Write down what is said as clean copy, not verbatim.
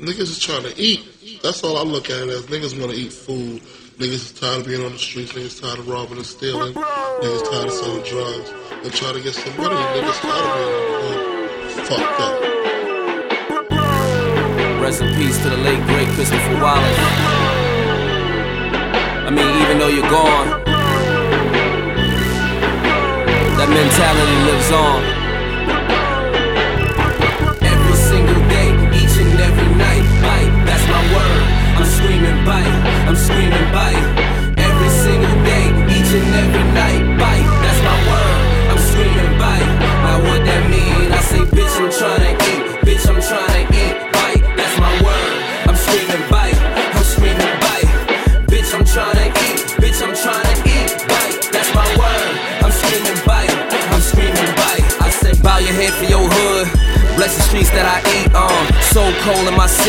Niggas is trying to eat. That's all I look at it as. Niggas want to eat food. Niggas is tired of being on the streets. Niggas tired of robbing and stealing. Niggas tired of selling drugs. They're trying to get some money. Niggas tired of being on the hood. Fucked up. Rest in peace to the late great Christopher Wallace. I mean, even though you're gone, that mentality lives on.